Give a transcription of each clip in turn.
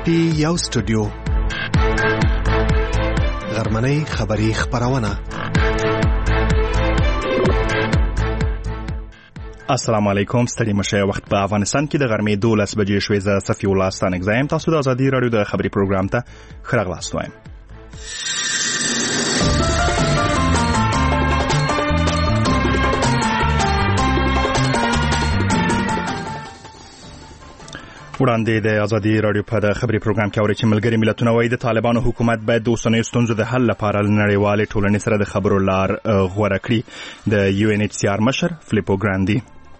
پټي یو سټوډیو غرمنۍ خبری خبرونه. السلام علیکم. ستړي مشه. وخت په افغانستان کې د غرمې 12 بجې شوې. زه صفي الله ستانک زایم. تاسو د ازادي رادیو د خبري پروګرام ته ښه راغلاست وایم. وړاندې د ازادي رادیو په د خبري پروګرام کې اوري چې ملګري ملتونه وايي د طالبانو حکومت باید د اوسنیو ستونزو د حل لپاره نړیوالې ټولنې سره د خبرو لار غوره کړي. د UNHCR مشر فلیپو ګراندي: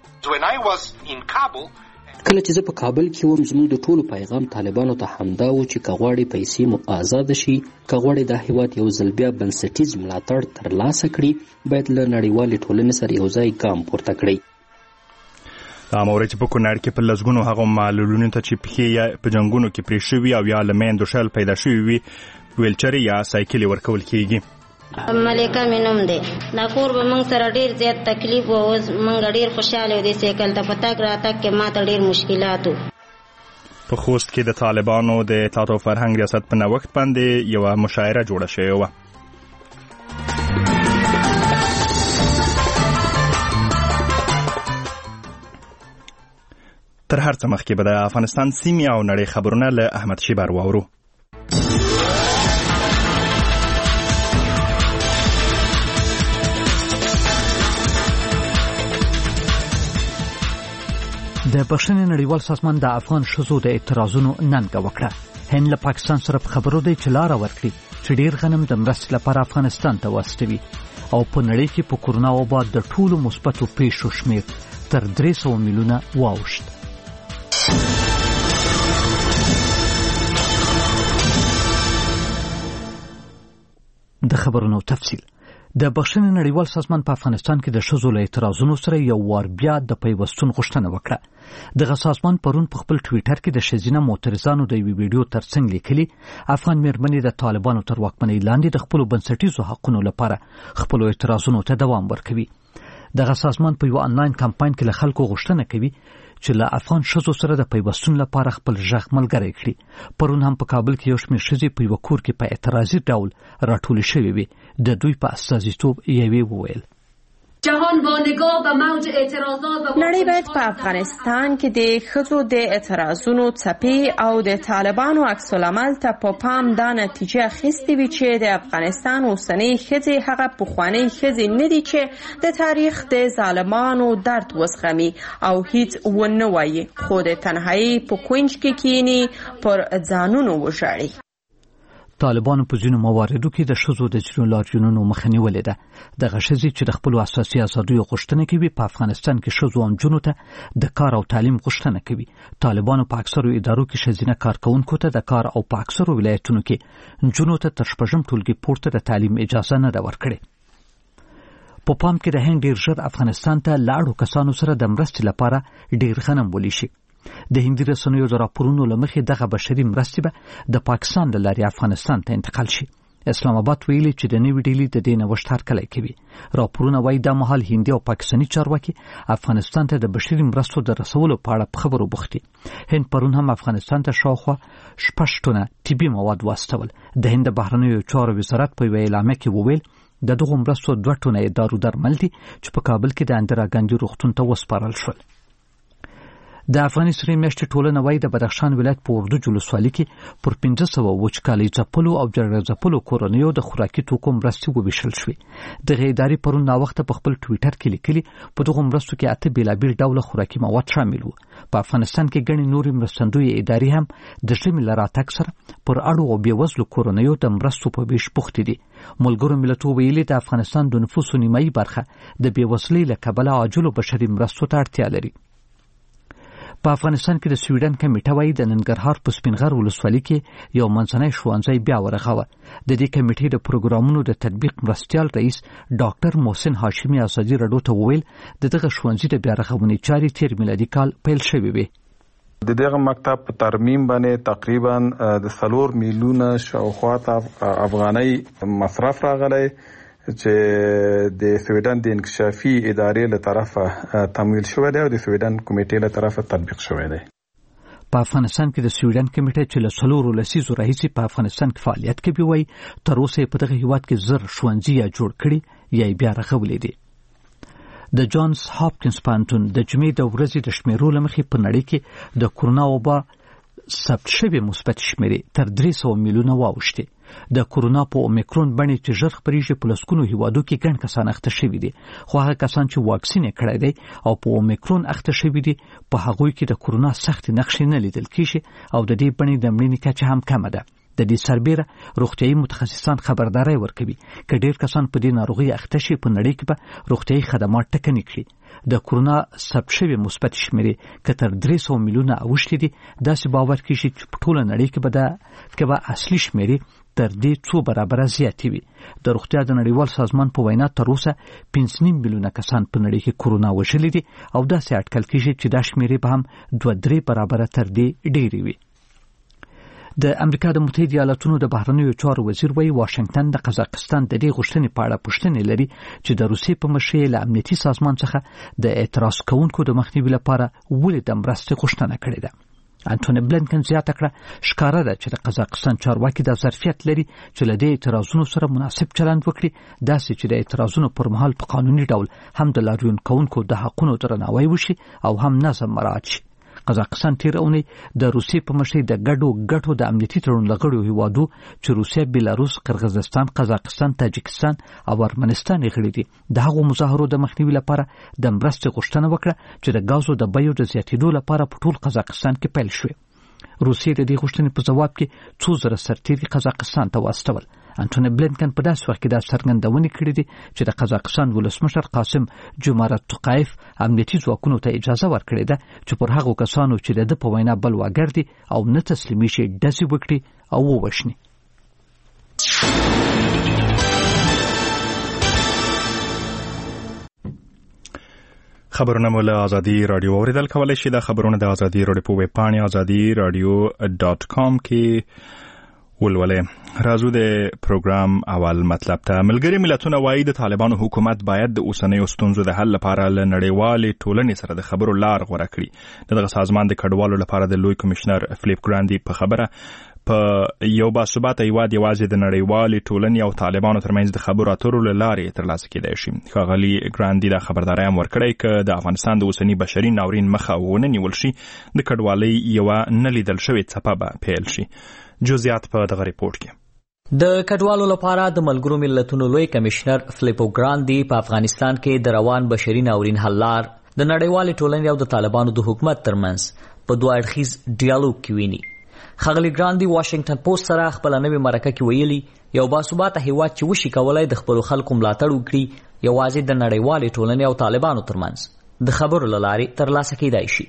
کله چې زه په کابل کې وم، زموږ د ټولو پیغام طالبانو ته همدا و چې که غواړي پیسې مو آزاد شي، که غواړي دا هیواد یو ځل بیا بنسټیز ملاتړ ترلاسه کړي، باید له نړیوالې ټولنې سره یو ځای ګام پورته کړي. دا مورد چې په کونړ کې په لسګونو هغو معلولینو ته چې پښې یا په جنګونو کې پرې شوي او یا له میندو شل پیدا شوي وي ویلچرې یا سایکلې ورکول کېږي. ملکه مې نوم دی. دا کور به موږ سره ډېر زیات تکلیف و. اوس موږ ډېر خوشحاله دي سایکل ته په تګ راتګ کې ما ته ډېر مشکلات و. په خوست کې د طالبانو د اطلاعات او فرهنګ ریاست په نوښت باندې یوه مشاعره جوړه شوې وه. تر هر څه مخکې به د افغانستان سیمې او نړۍ خبرونه له احمد شیبر واورو. د بخښنې نړیوال سازمان د افغان ښځو د اعتراضونو ننګه وکړه. هند له پاکستان سره په خبرو دی چې لاره ورکړي چې ډیر غنم د مرستې لپاره افغانستان ته واستوي. او په نړۍ کې په کورونا وبا د ټولو مثبتو پیښو شمیر تر 300 میلیونه واوښت. د خبرونو تفصیل. د بخښنې نړیوال سازمان په افغانستان کې د ښځو له اعتراضونو سره یو وار بیا د پیوستون غوښتنه وکړه. دغه سازمان پرون په خپل ټویټر کې د ښځینه معترضانو د یوې ویډیو ترڅنګ لیکلي افغان مېرمنې د طالبانو تر واکمنۍ لاندې د خپلو بنسټیزو حقونو لپاره خپلو اعتراضونو ته دوام ورکوي. دغه سازمان په یو آنلاین کمپاین کې له خلکو غوښتنه کوي چې له افغان ښځو سره د پیوستون لپاره خپل غږ ملګری کړي. پرون هم په کابل کې یو شمېر ښځې په یوه کور کې په اعتراضي ډول راټولې شوې وې. د دوی په استازیتوب یوې وویل: نړۍ باید په افغانستان کې د ښځو د اعتراضونو څپې او د طالبانو عکس العمل ته په پام دا نتیجه اخیستې وي چې د افغانستان اوسنۍ ښځې هغه پخوانۍ ښځې نه دي چې د تاریخ د ظالمانو درد وزغمي او هیڅ ونه وایي، خو د تنهایی په کونج کې کینی پر ځانونو وژاړي. طالبانو په ځینو مواردو کې د ښځو د ځینو لاریونونو مخه نیولې ده. دغه ښځې چې د خپلو اساسي ازادیو غوښتنه کوي په افغانستان کې ښځو او نجونو ته د کار او تعلیم غوښتنه کوي. طالبانو په اکثرو ادارو کې ښځینه کارکوونکو ته د کار او په اکثرو ولایتونو کې نجونو ته تر 6 ټولګي پورته د تعلیم اجازه نه ده ورکړې. په پام کې د هند ډېر ژر افغانستان ته لاړو کسانو سره د مرستې لپاره ډېر غنم ولیشي. د هندي رسنیو د راپورونو له مخې دغه بشري مرستې به د پاکستان له لارې افغانستان ته انتقال شي. اسلام آباد ویلي چې د نوې ډیلي د دې نوښت هرکلی کوي. راپورونه وایي دا مهال هندي او پاکستاني چارواکي افغانستان ته د بشري مرستو د رسولو په اړه په خبرو بوخت دي. هند پرون هم افغانستان ته شاوخوا 6 ټنه طبي مواد واستول. د هند د بهرنیو چارو وزارت په یوه اعلامیه کې وویل د دغو مرستو 2 ټنه دارو درمل دي چې په کابل کې د اندرا ګاندي روغتون ته وسپارل شول. د افغاني سرې میاشتې ټولنه وایي د بدخشان ولایت په اردو جلوسوالي کې پر 500 وچکالۍ ځپلو او جګړه ځپلو کورنیو د خوراکي توکو مرستې وویشل شوې. دغه ادارې پرون ناوخته په خپل ټویټر کې لیکلي په دغو مرستو کې 8 بېلابېل ډوله خوراکي مواد شامل وو. په افغانستان کې ګڼې نورې مرستندویې ادارې هم د ژمي له راتګ سره پر اړو او بېوزلو کورنیو د مرستو په ویش بوختې دي. ملګرو ملتونو ویلي د افغانستان د نفوسو نیمایي برخه د بېوزلۍ له کبله عاجلو بشري مرستو ته اړتیا لري. په افغانستان کې د سویډن کمیټه وایي د ننګرهار په سپینغر ولسوالۍ کې یو منځنی ښوونځی بیا ورغاوه. د دې کمیټې د پروګرامونو د تطبیق مرستیال رئیس ډاکټر محسن هاشمي ازادي رادیو ته وویل دغه ښوونځي د بیا رغونې چارې تیر میلادي کال پیل شوې وې. د دغه مکتب په ترمیم باندې تقریبا د 4 میلیونه شاوخوا افغانۍ مصرف راغلی چې د سویډن د انکشافي ادارې له طرفه تمویل شوی دی او د سویډن کمیټې له طرفه تطبیق شوی دی. په په افغانستان کې د سویډن کمیټه چې له 4 لسیزو راهیسې په افغانستان کې فعالیت کوي وایي تر اوسه په دغه هیواد کې زر ښوونځي یا جوړ کړي یا بیا رغولي دي. د جانز هاپکینز پوهنتون د جمعې د ورځې د شمیرو له مخې په نړۍ کې د کورونا وبا ثبت شوې مثبت شمیرې تر 300 میلیونه واوښتې. د کورونا په اومیکرون بڼې چې ژر خپریږي په لسګونو هیوادو کې ګڼ کسان اخته شوي دي، خو هغه کسان چې واکسین یې کړی دی او په اومیکرون اخته شوي دي په هغوی کې د کورونا سختې نښې نه لیدل کېږي او د دې بڼې د مړینې کچه هم کمه ده. د دې سربیره روغتیايي متخصصان خبرداری ورکوي که ډېر کسان په دې ناروغي اخته شي په نړۍ کې به روغتیايي خدمات ټکني کړي. د کورونا ثبت شوې مثبت شمیرې که تر 300 میلیونه اوښتې دي، داسې باور کېږي چې په ټوله نړۍ کې به اصلي شمیرې تر دې څو برابره زیاتې وي. د روغتیا د نړیوال سازمان په وینا تر اوسه 5.5 میلیونه کسان په نړۍ کې کورونا وژلي دي او داسې اټکل کېږي چې دا شمیرې به هم 2-3 برابره تر دې ډېرې وي. د امریکا د متحده ایالاتونو د بهرنیو چارو وزیر وایي واشنگټن د قزاقستان د دې غوښتنې په اړه پوښتنې لري چې د روسیې په مشرۍ له امنیتي سازمان څخه د اعتراض کوونکو د مخنیوي لپاره ولې د مرستې غوښتنه کړې ده. انټونی بلینکن زیاته کړه ښکاره ده چې د قزاقستان چارواکي دا ظرفیت لري چې له دې اعتراضونو سره مناسب چلند وکړي، داسې چې د اعتراضونو پر مهال په قانوني ډول هم د لاریون کوونکو د حقونو درناوی وشي او هم نظم مراعات شي. قزاقستان تیر اونۍ د روسیې په مشرۍ د ګډو د امنیتي تړون لغړیو هیوادو چې روسیه، بیلاروس، قرغیزستان، قزاقستان، تاجکستان او ارمنستان یې غړي دي د هغو مظاهرو د مخنیوي لپاره د مرستې غوښتنه وکړه چې د غازو د بیو د زیاتېدو لپاره په ټول قزاقستان کې پیل شوې. روسیې د دې غوښتنې په جواب کې 2,000 سرتیري قزاقستان ته واستول. انټونی بلینکن په داسې وخت کې دا څرګندونې کړې دي چې د قزاقستان ولسمشر قاسم جومارت توقایف امنیتي ځواکونو ته اجازه ورکړې ده چې پر هغو کسانو چې د ده په وینا بلواګر دي او نه تسلیمېږي ډزې وکړي او ووژني. خبرونه مو له ازادي رادیو اوریدل کولای شي. د خبرونه د ازادي رادیو په ویب پاڼې azadiradio.com کې ولولئ. راځو د پروګرام اول مطلب ته. ملګري ملتونه وایي د طالبانو حکومت باید د اوسنیو ستونزو د حل لپاره له نړیوالې ټولنې سره د خبرو لار غوره کړي. دغه سازمان د کډوالو لپاره د لوی کمشنر فلیپ ګراندي په خبره په یو باثباته هیواد یوازې د نړیوالې ټولنې او طالبانو ترمنځ د خبرو اترو له لارې ترلاسه کېدای شي. ښاغلي ګراندي دا خبرداری هم ورکړی که د افغانستان د اوسني بشري ناورین مخه ونه نیول شي، د کډوالۍ یوه نه لیدل شوې څپه به پیل شي. جزئیات په دغه ریپورت کې. د کډوالو لپاره د ملګرو ملتونو لوی کمشنر فلیپو ګراندي په افغانستان کې د روان بشري ناورین حل لار د نړیوالې ټولنې او د طالبانو د حکومت ترمنځ په دوه اړخیز ډیالوګ کې ویني. ښاغلي ګراندي واشنگټن پوسټ سره خپل نوې مرکه کې ویلي یو باثباته هیواد چې وشي کولای د خپل خلکو ملاتړ وکړي یوازې د نړیوالې ټولنې او طالبانو ترمنځ د خبرو له لارې ترلاسه کېدای شي.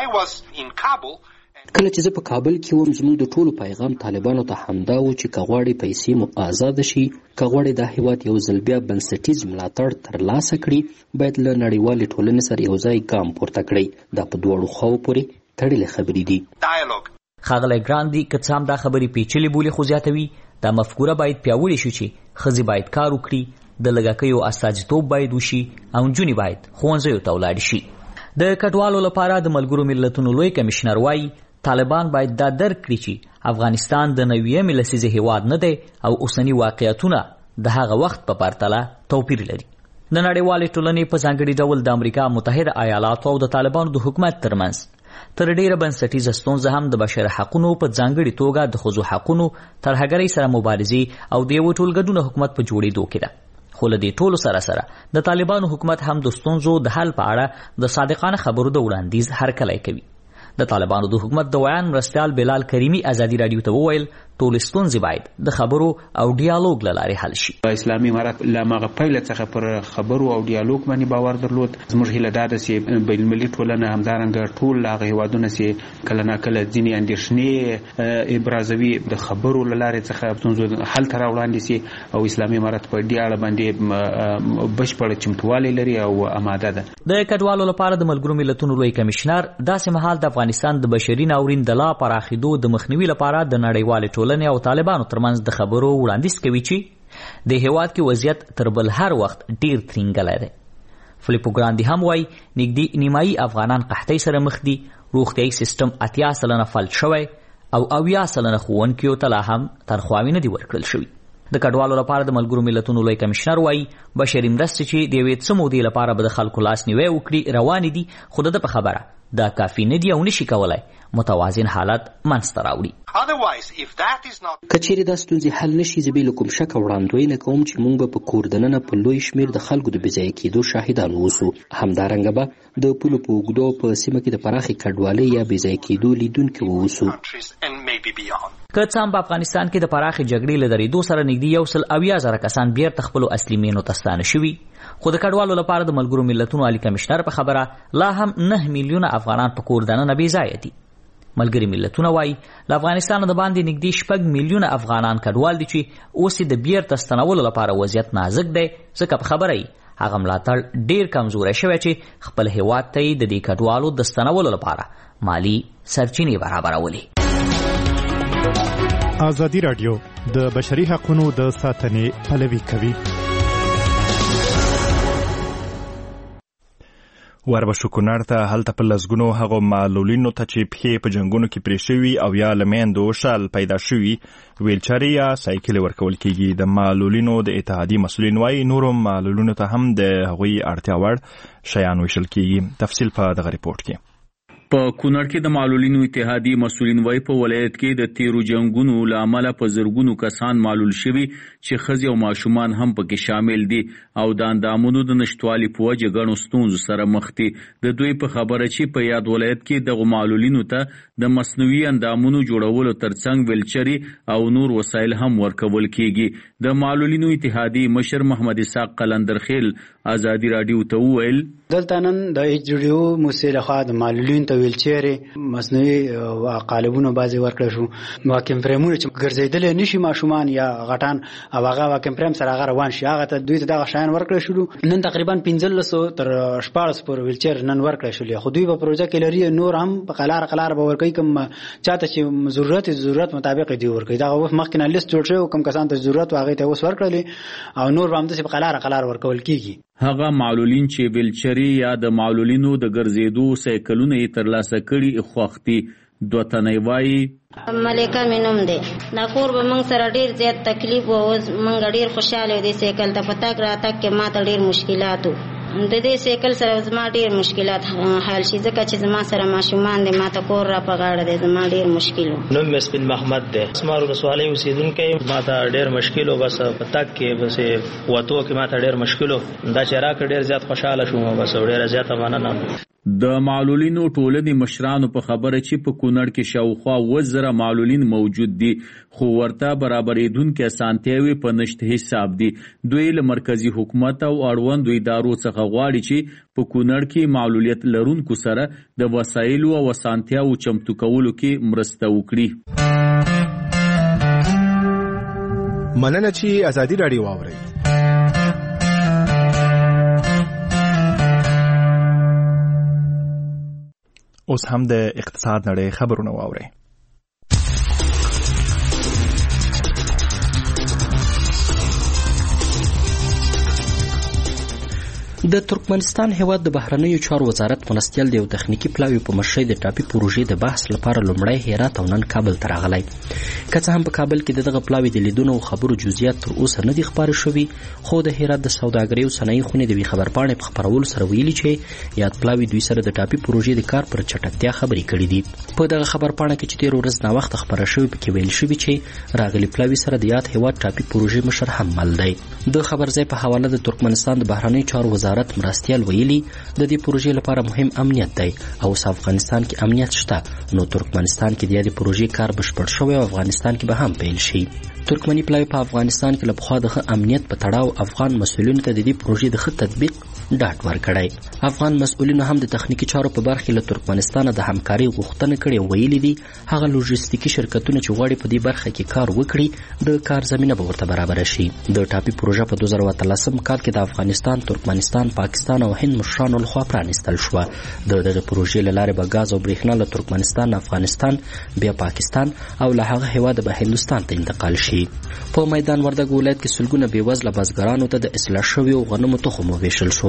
کله چې زه په کابل کې وم زموږ د ټولو پیغام طالبانو ته همدا و چې که غواړي پیسې مو آزاد شي، که غواړي دا هیواد یو ځل بیا بنسټیز ملاتړ ترلاسه کړي، باید له نړیوالې ټولنې سره یو ځای ګام پورته کړي. دا په دواړو خواو پورې تړلې خبرې دي. ښاغلی ګراندي که څه هم دا خبرې پیچلې بولي خو زیاتوي دا مفکوره باید پیاوړې شي چې ښځې باید کار وکړي، د لږکیو استازیتوب باید وشي او نجونې باید ښوونځیو ته ولاړې شي. د کډوالو لپاره د ملګرو ملتونو لوی کمشنر وایي طالبان باید دا درک کړي چې افغانستان د 90مې لسیزې هیواد نه دی او اوسني واقعیتونه د هغه وخت په پرتله توپیر لري. د نړیوالې ټولنې په ځانګړي ډول د امریکا متحده ایالاتو او د طالبانو د حکومت ترمنځ تر ډیره بنسټیزه ستونزه هم د بشر حقونو په ځانګړي توګه د ښځو حقونو ترهګرۍ سره مبارزې او د یو ټولګډون حکومت په جوړېدو کې ده. خو له دې ټولو سره د طالبانو حکومت هم د ستونزو د حل په اړه د صادقانه خبرو د وړاندیز هرکلی کوي. د طالبانو د حکومت د ویان مرستیال بلال کریمی ازادي رادیو ته وویل ټول ستونزې باید د خبرو او ډیالوګ له لارې حل شي. اسلامي امارات له هغه پیله څخه پر خبرو او ډیالوګ باندې باور درلود. زموږ هیله دا ده چې بین المللي ټولنه همدارنګه ټول هغه هیوادونه چې کله ناکله ځینې اندېښنې ابرازوي د خبرو له لارې څخه ستونزو حل ته راوړاندې شي او اسلامي امارات په دې اړه باندې بشپړه چمتووالی لري او آماده ده. د کډوالو لپاره د ملګرو ملتونو لوی کمشنر داسې مهال د افغانستان د بشري ناورین د لا پراخېدو د مخنیوي لپاره د نړیوالې ټولنې او طالبانو ترمنځ د خبرو وړاندیز کوي چې د هیواد کې وضعیت تر بل هر وخت ډیر ترینګلی دی. فلیپو ګراندي هم وایي نږدې نیمایي افغانان قحطۍ سره مخ دي، روغتیايي سیستم 80% فلج شوی او 80% ښوونکیو ته لا هم تنخواوې نه دي ورکړل شوي. د کډوالو لپاره د ملګرو ملتونو لوی کمشنر وایي بشري مرستې چې د یوې څه مودې لپاره به د خلکو لاس نیوی وکړي روانې دي، خو د ده په خبره دا کافي نه دي او نشي کولی متوازن حالت منځته راوړي. که چیرې دا ستونزې حل نشي، زه بې له کوم شکه وړاندوینه کوم چې موږ به په کور دننه په لوی شمېر د خلکو د بېځایه کېدو شاهدان اوسو. همدارنګه به د پولو په اوږدو په سیمه کې د پراخې کډوالۍ یا بېځایه کېدو لیدونکي واوسو. که څه هم په افغانستان کې د پراخې جګړې له درېدو سره نږدې 170,000 کسان بیرته خپلو اصلي مینو ته ستانه شوي، خو د کډوالو لپاره د ملګرو ملتونو عالي کمشنر په خبره لا هم 9 میلیونه افغانان په کور دننه بېځایه دي. ملګري ملتونه وایي له افغانستان د باندې نږدې 6 میلیونه افغانان کډوال دي چې اوس د بیرته ستنولو لپاره وضعیت نازک دی، ځکه په خبره یې هغه ملاتړ ډېر کمزوری شوی چې خپل هیواد ته یې د دې کډوالو د ستنولو لپاره مالي سرچینې برابرولې. ازادي راډیو د بشري حقوقو د ساتنې پلوي کوي. وربشو کونړ ته هلته په لسګونو هغو معلولینو ته چې پښې په جنګونو کې پرې شوي او یا له میندو شال پیدا شوي ویلچرې یا سایکلې ورکول کیږي. د معلولینو د اتحادیې مسؤلین وایي نورو معلولینو ته هم د هغوی اړتیا وړ شیان ویشل کیږي. تفصیل په دغه ریپورت کې. په کونړ کې د معلولینو اتحادیې مسؤلین وایي په ولایت کې د تیرو جنګونو له امله په زرګونو کسان معلول شوي چې ښځې او ماشومان هم پکې شامل دي او د اندامونو د نشتوالي په وجه ګڼو ستونزو سره مخ دي. د دوی په خبره چې په یاد ولایت کې دغو معلولینو ته د مصنوعي اندامونو جوړولو ترڅنګ ویلچرې او نور وسایل هم ورکول کیږي. د معلولینو اتحادیې مشر محمد اسحاق قلندرخیل ازادي راډیو ته وویل دلته نن د ایچ.ډي.او موسسې لخوا د معلولینو ته ویلچرې مصنوعي قالبونه بعضې ورکړی شو، واکم فرېمونه چې ګرځېدلی نشي ماشومان یا غټان او هغه واکم فرېم سره هغه روان شي، هغه ته دوی ته دغه شیان ورکړی شولو. نن تقریبا 1500 تر 1400 پورې ویلچر نن ورکړی شولې، خو دوی په پروژه کې لري نور هم په قلاره به ورکوي، کوم چاته چې ضرورت مطابق دی ورکوي. دغه اوس مخکې نه لیست جوړ شوی، کوم کسان ته ضرورت و هغې ته اوس ورکړلې او نور به همداسې په قلاره ورکول کېږي. هغه معلولین چې ویلچرې یا د معلولینو د ګرځېدو سایکلونه یې ترلاسه کړي خوښ دي. دوه تنې وایي ملکه مې نوم دی. دا کور به موږ سره ډېر زیات تکلیف و، اوس موږ ډېر خوشحاله یو. دې سایکل ته په تګ راتګ کې ما ته ډېر مشکلات و. د دې سایکل سره زما ډېر مشکلات حل شي، ځکه چې زما سره ماشومان دی، ما ته کور را په غاړه دی، زما ډېر مشکل و. نوم مې سپین محمد دی، اسمار ولسوالۍ اوسېدونکی. ما ته ډېر مشکل و، بس په تګ کې بس وتو کې ما ته ډېر مشکل و. دا چې راکړ ډېر زیات خوشحاله شوم، بس ډېره زیاته مننه. د معلولینو ټولنې مشرانو په خبره چې په کونړ کې شاوخوا 1000 معلولین موجود دي، خو ورته برابرېدونکې اسانتیاوې په نشت حساب دي. دوی له مرکزي حکومت او اړوندو ادارو څخه غواړي چې په کونړ کې معلولیت لرونکو سره د وسایلو او اسانتیاوو چمتو کولو کې مرسته وکړي. مننه چې ازادي راډیو واورئ. اوس هم د اقتصاد نړۍ خبرونه واورئ. د ترکمنستان هیواد د بهرنیو چارو وزارت مرستیال د یو تخنیکی پلاوی په مشرۍ د ټاپي پروژې د بحث لپاره لومړی هرات او نن کابل ته راغلی. که څه هم په کابل کې دغه پلاوی د لیدونو او خبرو جزئیات تر اوسه نه دي خپاره شوي، خو د هرات د سوداګرۍ او صنایع خونې د یوې خبرپاڼې په خپرولو سره ویلي چې یاد پلاوی دوی سره د ټاپي پروژې د کار پر چټکتیا خبرې کړي دي. په دغه خبرپاڼه کې چې تېره ورځ ناوخته خپره شوې پکې ویل شوي چې راغلي پلاوی سره د یاد هیواد ټاپي پروژې مشر هم مل دی. د خبرځای په حواله د ترکمنستان د بهرنیو چارو وزارت مرستیال ویلي د دې پروژې لپاره مهم امنیت دی او افغانستان کې امنیت شته، نو ترکمنستان کې د دې پروژې کار بشپړ شوی او افغانستان کې به هم پیل شي. ترکمني پلاوی په افغانستان کې له پخوا د امنیت په تړاو افغان مسؤلینو ته د دې پروژې د ښه تطبیق ډاډ ورکړی. افغان مسؤلینو هم د تخنیکی چارو په برخه له ترکمنستان د همکاري غوښتنه کړې او ویلي دي هغه لوجستیکي شرکتونه چې غواړي په دې برخه کې کار وکړي د کار زمينه به ورته برابر شي. د ټاپي پروژه په 2013 کال کې د افغانستان، ترکمنستان، پاکستان او هند مشرانو لخوا پرانیستل شو. دغه پروژې له لارې به غاز او برېښنا له ترکمنستان، افغانستان، بیا پاکستان او له هغه هیواده به هندستان ته انتقال شي. په میدان وردګ ولایت کې سلګونه بېوزله بزګرانو ته د اصلاح شویو غنمو تخم وویشل شو.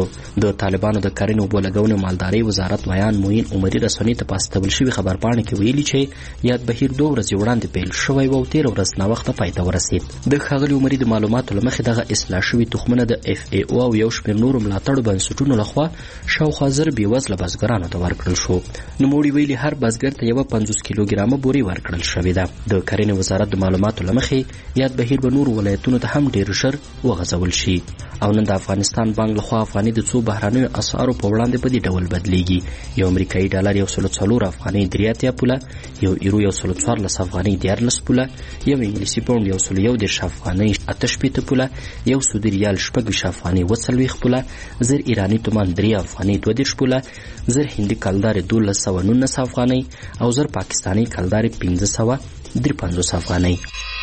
د طالبانو د کرنې اوبو لګونې مالدارۍ وزارت ویان موین عمري رسنۍ ته په استول شوي خبرپاڼه کې ویلي چې یاد بهیر 2 ورځې وړاندې پیل شوی و او 13 ورځ ناوخته پای ته ورسید. د ښاغلي عمري د معلوماتو له مخې دغه اصلاح شوي تخمونه د FAO او یو شمېر نورو ملاتړو بنسټونو لخوا شاوخوا 1000 بېوزله بزګرانو ته ورکړل شو. نوموړي ویلي هر بزګر ته یوه 50 کیلوګرامه بورې ورکړل شوې ده. د کرنې وزارت د معلوماتو له مخې یاد بهیر به نورو ولایتونو ته هم ډېر ژر وغځول شي. او نن د افغانستان بانک لخوا افغاني د څو بهرنیو اسعارو په وړاندې په دې ډول بدلیږي. یو امریکایي ډالر 104 افغاني 83 پوله، یو ایرو 114 افغاني 14 پوله، یو انګلیسي پاونډ 111 افغاني 88 پوله، یو سعودي ریال 26 افغاني 40 پوله، 1000 ایرانی تومان 3 افغاني 22 پوله، 1000 هندي کلدار 1219 افغاني او 1000 پاکستاني کلدار 1553 افغاني.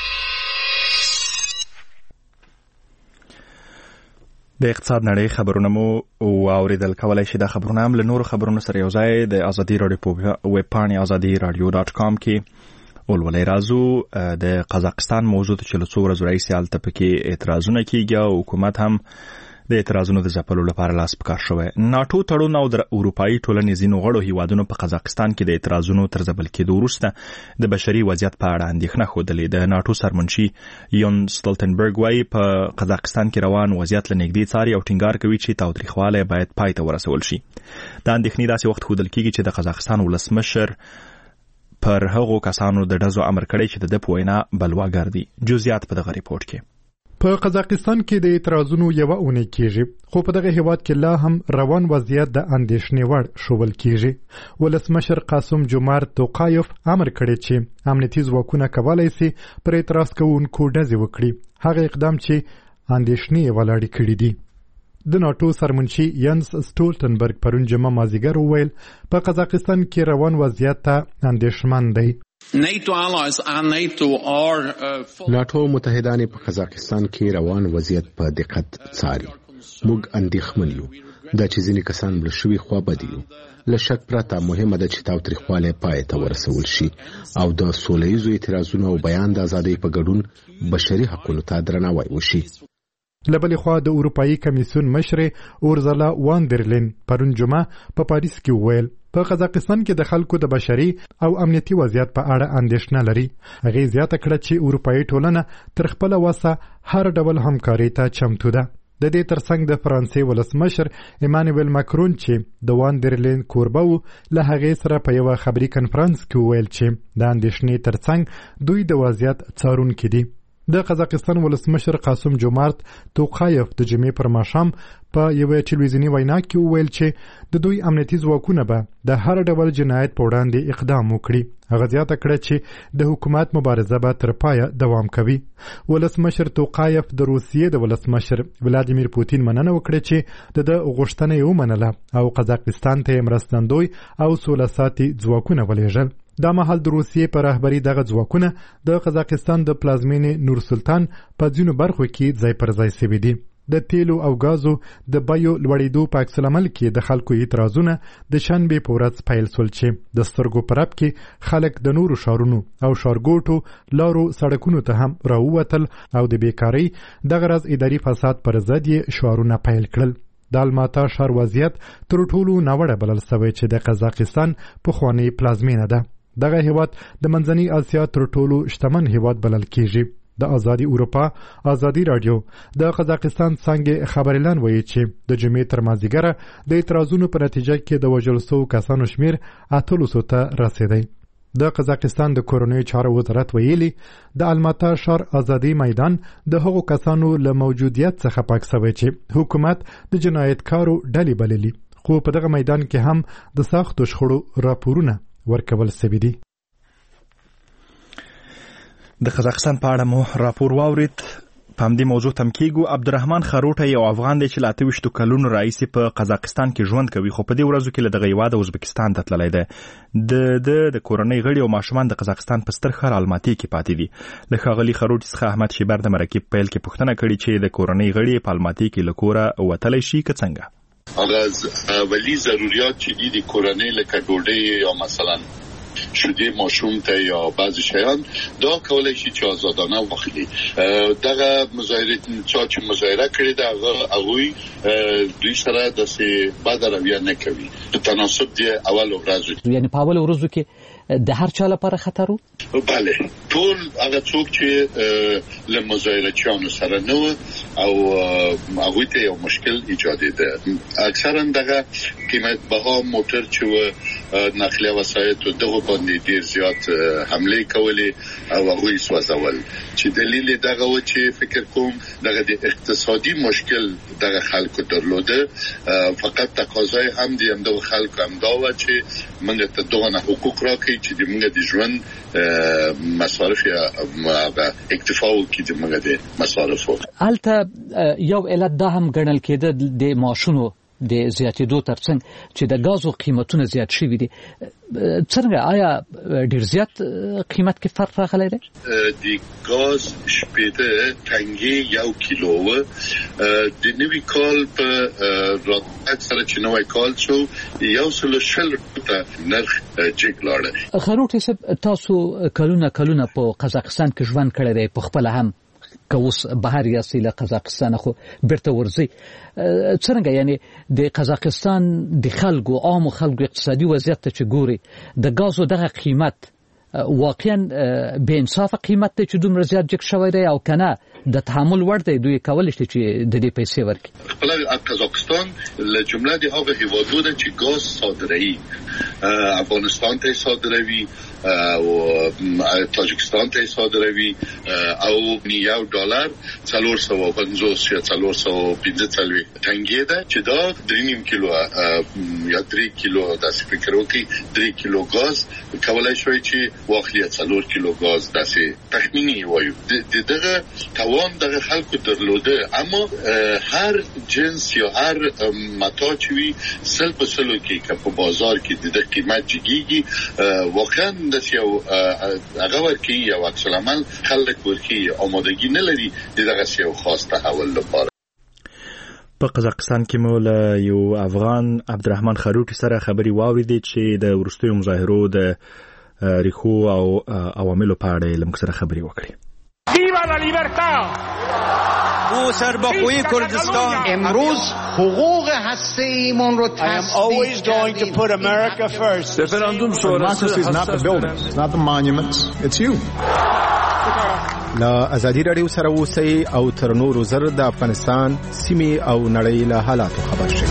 د اقتصاد نړۍ خبرونه مو واوریدل. کولای شئ دا خبرونه هم له نورو خبرونو سره یو ځای د ازادي راډیو په ویب پاڼې azadiiradio.com کې ولولئ. راځو د قزاقستان موضوع ته چې له څو ورځو راهیسې هلته پکې اعتراضونه کېږي او حکومت هم د اعتراضونو د ځپلو لپاره لاس په کار شوی. ناټو تړون او د اروپایي ټولنې ځینو غړو هیوادونو په قزاقستان کې د اعتراضونو تر ځپل کېدو وروسته د بشري وضعیت په اړه اندېښنه ښودلې. د ناټو سرمنشي یون سټولټنبرګ وایي په قزاقستان کې روان وضعیت له نږدې څاري او ټینګار کوي چې تاوتریخوالی باید پای ته ورسول شي. دا اندېښنې داسې وخت ښودل کېږي چې د قزاقستان ولسمشر پر هغو کسانو د ډزو امر کړی چې د ده په وینا بلواګر دي. جزئیات په دغه ریپورټ کې. په قزاقستان کې د اعتراضونو یوه اونۍ کېږي، خو په دغه هیواد کې لا هم روان وضعیت د اندېښنې وړ ښوول کېږي. ولسمشر قاسم جومارت توقایف امر کړی چې امنیتي ځواکونه کولی سي پر اعتراض کوونکو ډزې وکړي، هغه اقدام چې اندېښنې یې ولاړې کړي دي. د ناټو سرمنشي ینس سټولټنبرګ پرون جمعه مازدیګر وویل په قزاقستان کې روان وضعیت ته اندېښمن دی. ناټو متحدان په قزاقستان کې روان وضعیت په دقت څاري. موږ اندېښمن یو دا چې ځینې کسان مړه شوي خوا بد یو. له شک پرته مهمه ده چې تاوتریخوالی پای ته ورسول شي او د سوله ییزو اعتراضونو او بیان د ازادۍ په ګډون بشري حقونو ته درناوی وشي. له بلې خوا د اروپایي کمیسیون مشرې اورزلا واندرلین پرون جمعه په پاریس کې وویل په قزاقستان کې د خلکو د بشري او امنیتي وضعیت په اړه اندېښنه لري. هغې زیاته کړه چې اروپایي ټولنه تر خپله وسه هر ډول همکارۍ ته چمتو ده. د دې ترڅنګ د فرانسې ولسمشر ایمانویل ماکرون چې د واندرلین کوربه و له هغې سره په یوه خبري کنفرانس کې وویل چې د اندېښنې ترڅنګ دوی د وضعیت څارونکي دي. د قزاقستان ولسمشر قاسم جومارت توقایف د جمعې پر ماښام په یوه ټلویزیوني وینا کې وویل چې د دوی امنیتي ځواکونه به د هر ډول جنایت په وړاندې اقدام وکړي. هغه زیاته کړه چې د حکومت مبارزه به تر پایه دوام کوي. ولسمشر توقایف د روسیې د ولسمشر ولادیمیر پوتین مننه وکړه چې د غوښتنه یې ومنله او قزاقستان ته مرستندوی او سوله ساتي ځواکونه ولېږل. دا مهال د روسیې په رهبري دغه ځواکونه د قزاقستان د پلازمینې نور سلطان په ځینو برخو کې ځای پر ځای سوي دي. د تیلو او غازو د بیو لوړېدو په عکس العمل کې د خلکو اعتراضونه د شنبې په ورځ پیل سول چې د سترګو په رپ کې خلک د نورو ښارونو او ښارګوټو لارو سړکونو ته هم راووتل او د بیکارۍ دغه راز اداري فساد پر ضد یې شعارونه پیل کړل. د الماتا ښار وضعیت تر ټولو ناوړه بلل سوی چې د قزاقستان پخوانۍ پلازمینه ده. دغه هیواد د منځنۍ اسیا تر ټولو شتمن هیواد بلل کېږي. د ازادي اروپا ازادي رادیو د قزاقستان څنګه خبرلان وایي چې د جمعې تر مازدیګره د اعتراضونو په نتیجه کې د وژل شوو کسانو شمیر 800 ته رسیدی. د قزاقستان د کورنیو چارو وزارت ویلي د الماتا ښار ازادي میدان د هغو کسانو له موجودیت څخه پاک شوی چې حکومت د جنایتکارو ډلې بللي، خو په دغه میدان کې هم د سختو شخړو راپورونه ورکول سوي دي. د قزاقستان په اړه مو راپور واورید. په همدې موضوع تم کېږو. عبدالرحمن خروټه یو افغان دی چې له 28 کلونو راهیسې په قزاقستان کې ژوند کوي، خو په دې ورځو کې له دغه هیواده ازبکستان ته تللی دی. د کورنۍ غړي او ماشومان د قزاقستان په ستر ښار الماتي کې پاتې دي. له ښاغلي خروټي څخه احمد شیبر د مرکې پیل کې پوښتنه کړې چې د کورنۍ غړي په الماتي کې له کوره وتلی شي که څنګه؟ هغه اولی ضرورت چې دي د کورنۍ لکه ډوډۍ یا مثلا شیدې ماشوم ته یا بعضی شیان دا کولای شي چې آزادانه واخلي. دغه مظاهره چې مظاهره کړی دا هغه دوی سره د بد رویه نه کوي. په تناسب دی اول ورځ یعنی په اول ورځو کې د هر چا لپاره خطر وو. بله ټول هغه څوک چې له مظاهرچیانو سره نه او هغه ته یو مشکل ایجادیده. اکثرا دغه قیمت بها موټر چې نقلیه وسایط دغه باندې ډیر زیات حمله کولې او هغه سوځول چې دلیل دغه و چې فکر کوم دغه د اقتصادي مشکل دغه خلکو درلوده. فقط تقاضای هم دي هم د خلکو هم دا و چې موږ ته دغه حقوق راکړي چې موږ د ژوند مصارف یا اکتفا وکړي د موږ د مصارفو. البته یو علت دا هم ګڼل کېده د ماشونو د زیاتېدو ترڅنګ چې د غازو قیمتونه زیات شوي دي. څنګه آیا ډیر زیات قیمت کې فرق راغلی دی؟ د غاز شپېته ټنګې یو کیلو د نوي کال په راتګ سره چې نوی کال شو 140 ته نرخ جګ لاړ. خروټي صاحب تاسو کلونه په قزاقستان کې ژوند کړی دی، په خپل هم که اوس بهر یاستئ له قزاقستان خو بیرته ورځئ. څنګه یعنی د قزاقستان د خلکو عام خلکو اقتصادي وضعیت ته چې ګوري د غازو دغه قیمت واقعا بې انصافه قیمت دی چې دومره زیات جګ شوی دی او کنه د تحمل وړ دی دوی کولی شي چې د دې پیسې ورکړي؟ خپل قزاقستان له جمله د هغه هیوادونو چې غاز صادروي، افغانستان ته صادروي او تاجکستان ته صادروي او $1 450 یا 415 ټنګې ده چې دا 3.5 کیلو یا 3 کیلو داسې فکر وکړي 3 کیلو غاز کولای شوی چې واخلي 4 کیلو غاز داسې تخمینی وایو. دغه توان دغه خلکو درلوده، اما هر جنس یا هر متاع چې وي سل په سلو کې که په بازار کې د قیمت جګیږي واقعا د یو هغه ورکی یو عکس العمل خلک ورکی آمادگی نه لري دغه یو خاص تحول لپاره. په قزاقستان کې مو له یو افغان عبدالرحمن خروټي سره خبري واوریدې چې د ورستیو مظاهرو د ریخو او عواملو په اړه لمک سره خبري وکړي. Viva la libertad! او سربخوی کردستان امروز حقوق هسته‌ایمون رو I am always going to put America first. Referendum شورای is not the buildings, it's not the monuments, it's you. لا ازادي رادیو سره اوسئ او تر نورو زر د افغانستان سیمې او نړۍ له حالاتو خبر شئ.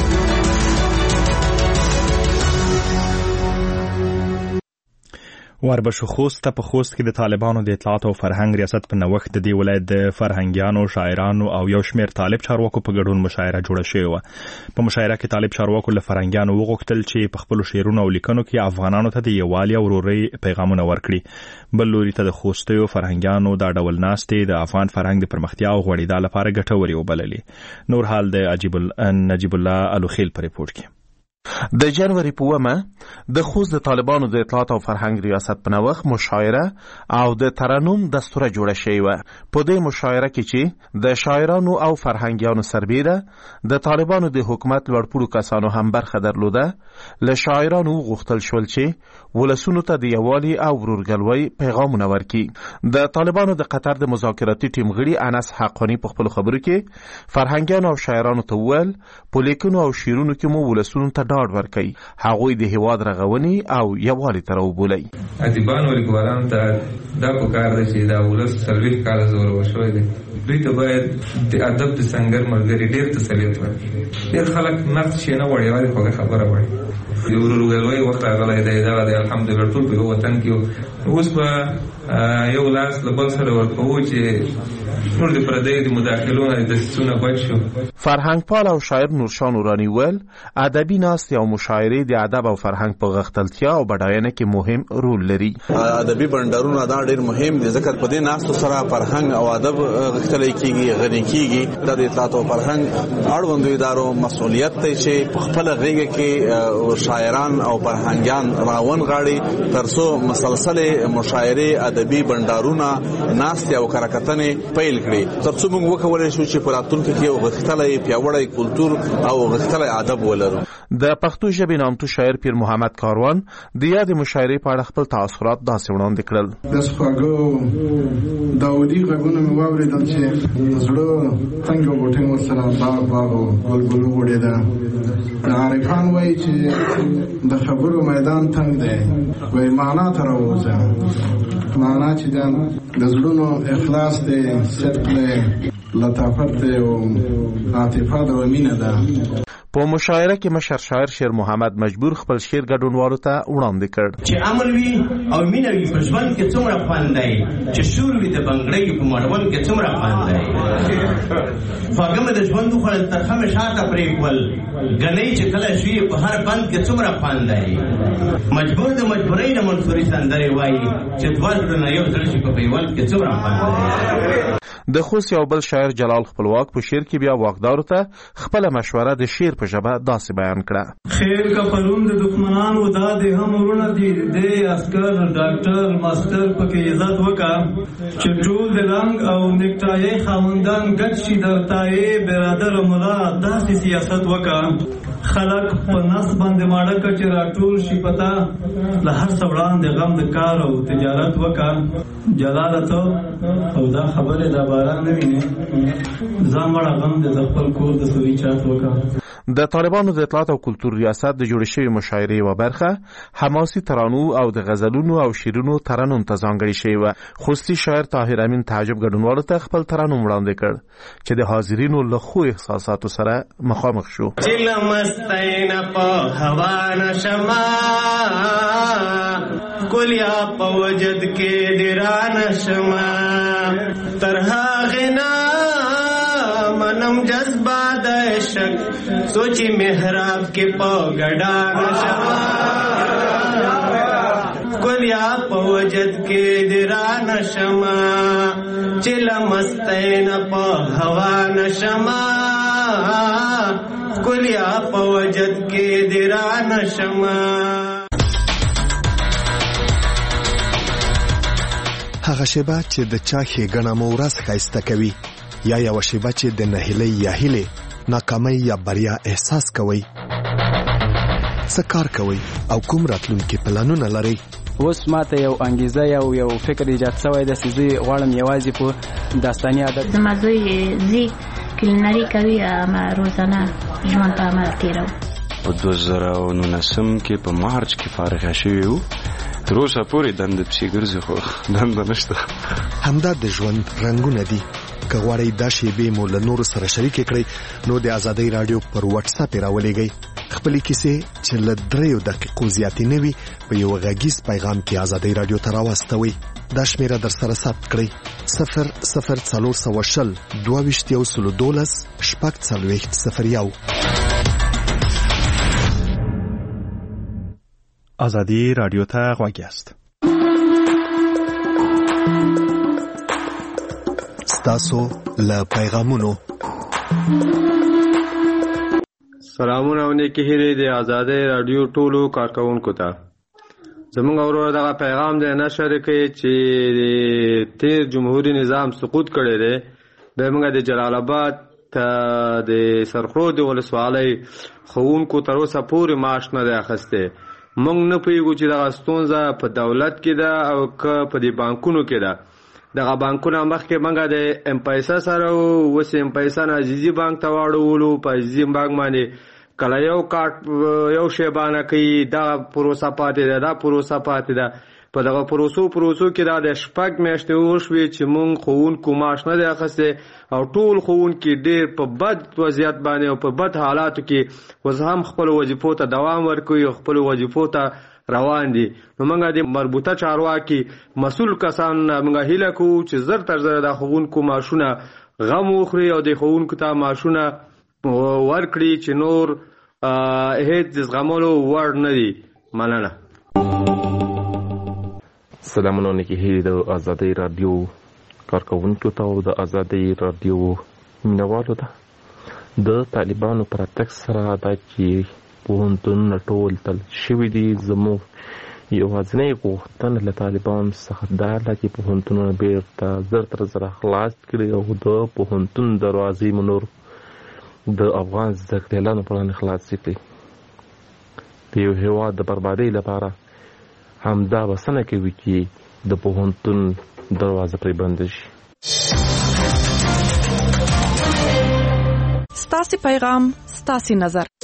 وربشو خوست په خوست کې د طالبانو د اطلاعات او فرهنګ ریاست په نوښت د دې ولایت د فرهنګیانو، شاعرانو او یو شمېر طالب چارواکو په ګډون مشاعره جوړه شوې وه. په مشاعره کې طالب چارواکو له فرهنګیانو وغوښتل چې په خپلو شعرونو او لیکنو کې افغانانو ته د یووالي او ورورۍ پیغامونه ورکړي. بل لوري ته د خوستیو فرهنګیانو دا ډول ناستې د افغان فرهنګ د پرمختیا او غوړېدا لپاره ګټورې وبللې. نور حال د نجیب الله الوخیل په ریپورت کې. د جنوري په 1 د خوست د طالبانو د اطلاعات او فرهنګ ریاست په نوښت مشاعره او د ترنم دستوره جوړه شوې وه. په دې مشاعره کې چې د شاعرانو او فرهنګیانو سربیره د طالبانو د حکومت لوړپوړو کسانو هم برخه درلوده، له شاعرانو غوښتل شول چې ولسونو ته د یووالي او ورورګلوۍ پیغامونه ورکړي. د طالبانو د قطر د مذاکراتي ټیم غړي انس حقانی په خپلو خبرو کې فرهنګیانو او شاعرانو ته وویل په لیکنو او شعرونو کې مو ولسونو ته ډاډ ورکړي، هغوی د هیواد رغونې او یووالي ته راوبولئ. ادیبانو او لیکوالانو ته دا پکار ده چې دا ولس 40 کاله زور وشوی دی، دوی ته باید د ادب د سنگر ملګري ډېر تسلیت ورکړي. ډېر خلک نقد شي نه وړي، یوازې خوږه خبره وړي. د ورورګلوۍ وخت راغلی دی، دا د الحمدلله ټول په یو وطن کې اوس به یو لاس له بل سره ورکوو چې نور د پردیو د مداخلو نه د دسیسونه بچ شو. فرهنګپال او شاعر نورشاه نوراني ویل ادبي ناستې او مشاعرې د ادب او فرهنګ په غښتلتیا او بډاینه کې مهم رول لري. ادبي بندرونه دا ډېر مهم دي ځکه په دې ناستو سره فرهنګ او ادب غښتلی کېږي، غني کېږي. د اطلاعات او فرهنګ اړوندو ادارو مسؤلیت دی چې په خپله غېږه کې شاعران او فرهنګیان راون غاړي تر څو مسلسل مشاعرې ادبي ادبي بندارونه ناستې او کارکتنې پیل کړي ترڅو موږ وکولای شو چې په راتلونکي کې یو غښتلی پیاوړی کلتور او غښتلی ادب ولرو. د پښتو ژبې نامتو شاعر پیر محمد کاروان د یادې مشاعرې په اړه خپل تاثرات داسې وړاندې کړل. د خواږه داودي غږونه مې واورېدل چې زړه څنګه غوټۍ ورسره باغ او ګلګل وغوړېده. عارفان وایي چې د خبرو میدان تنګ دی، وایي معنا ته راووځه. معنا چې د زړونو اخلاص دی، صدق دی، لطافت دی او عاطفه ده او مینه ده. په مشاعره کې مشر شاعر شیر محمد مجبور خپل شعر ګډونوالو ته وړاندې کړ. چې امن وي او مینه وي په ژوند کې څومره خوند دی، چې شور وي د بنګړۍ په مړوند کې څومره خوند دی. خواږه مې د ژوند وخوړل ترخه مې شاته پرېښول، ګنۍ چې کله شوي په هر بند کې څومره خوند دی. مجبور د مجبورۍ نه منصوري سندرې وایي چې دوه زړونه یو زړه شي په پیوند کې څومره خوند دی. د خوست یو بل شاعر جلال خپلواک په شعر کې بیا واکدارو ته خپله مشوره د شعر په ژبه داسې بیان کړه. خیر کا پرون د دښمنانو دا د هم ورونه دي، د عسکر ډاکټر ماستر پکې عزت وکړه، چې ټول د رنګ او نیکټایي خاوندان ګډ شي درتایي برادر ملا داسې سیاست وکړه. خلک په نس باندې ماړه کړه چې راټول شي پتا له هر څه وړاندې غم د کار او تجارت وکړه. جلاله ته او دا خبره د باران نه ویني ځان مړه غم د خپل کور د سوي چات وکړه. د طالبانو د اطلاعات او کلتور ریاست د جوړې شوې مشاعرې یوه برخه حماسي ترانو او د غزلونو او شعرونو ترنم ته ځانګړې شوې وه. خوستي شاعر طاهر امین تعجب ګډونوالو ته خپل ترنم وړاندې کړ چې د حاضرینو له ښو احساساتو سره مخامخ شو. چې له مستۍ نه په هوا نشمه ګلیا په وجد کې ډېره نشمه تر هغې نه منم جذبه د عشق سوچی محراب کې په ګډا نشمه ګلیا په وجد کې ډېره نشمه چې له مستۍ نه په هوا نشمه ګلیا په وجد کې ډېره نشمه. هغه شیبه چې د چا ښېګڼه مو ورځ ښایسته کوي، یا یوه شیبه چې د نهیلۍ یا هیلې ناکامۍ یا بریا احساس کوئ. څه کار کوئ او کوم راتلونکي پلانونه لرئ؟ اوس ماته یو انګیزه یو فکر ایجاد شوی دی چې زه غواړم یوازې په داستاني عادت زما زوی زی کلینري کوي، روزانه ژوند په عمل تېروم. په 2019 کې په مارچ کې فارغه شوی وو، تر اوسه پورې دنده پسې ګرځي خو دنده نشته. همدا د ژوند رنګونه دي. که غواړئ دا شیبې مو له نورو سره شریکې کړئ نو د ازادۍ راډیو پر واتساپ یې راولېږئ. خپلې کیسې چې له 3 دقیقو زیاتې نه وي په یو غږیز پیغام کې ازادۍ راډیو ته راواستوئ. دا شمیره در سره ثبت کړئ: 00420 22 012 ازادي راډیو ته غوږ یاست. ستاسو له پیغامونو سلامونه او نیکی هیلې د ازادۍ راډیو ټولو کارکونکو ته. زموږ ورور دغه پیغام دی نشر کوي چې تیر جمهوریت نظام سقوط کړی دی. موږ د جلال آباد ته د سرخرود ولسوالۍ ښوونکو تر اوسه پورې معاش نه دی اخیستی. موږ نه پوهېږو چې دغه ستونزه په دولت کې ده او که په دې بانکونو کې ده. دغه بانکونه مخکې موږ د ام پیسه سره اوس ام پیسه نه عزیزي بانک ته واړولو. په عزیزي بانک باندې کله یو کارت یو شی باندې کوي، دغه پروسه پاتې ده، دا پروسه پاتې ده. په دغه پروسو کې دا د 6 میاشتې وشوې چې موږ ښوونکو معاش نه دی اخیستی او ټول ښوونکي ډېر په بد وضعیت باندې او په بد حالاتو کې اوس هم خپلو وظیفو ته دوام ورکوي او خپلو وظیفو ته روان دي. نو موږ د مربوطه چارواکي مسؤل کسان موږ هیله کوو چې زر تر زر د ښوونکو معاشونه غم وخوري او د ښوونکو ته معاشونه ورکړي چې نور هیڅ د زغملو وړ نه دي. مننه. سلامونه نیکی هیلې د ازادۍ راډیو کارکوونکو ته او د ازادۍ راډیو مینوالو ته. د طالبانو پر راتګ سره دا چې پوهنتونونه ټول تل شوي دي، زموږ یوازینۍ غوښتنه له طالبانو څخه دا ده چې پوهنتونونه بیرته زر تر زره خلاص کړي او د پوهنتون دروازې مو نور د افغان زده کړیالانو په وړاندې خلاصې کړي. د یو هېواد د بربادۍ لپاره همدا بسنه کوي چې د پوهنتون دروازه پرې بنده شي. ستاسې پیغام ستاسې نظر.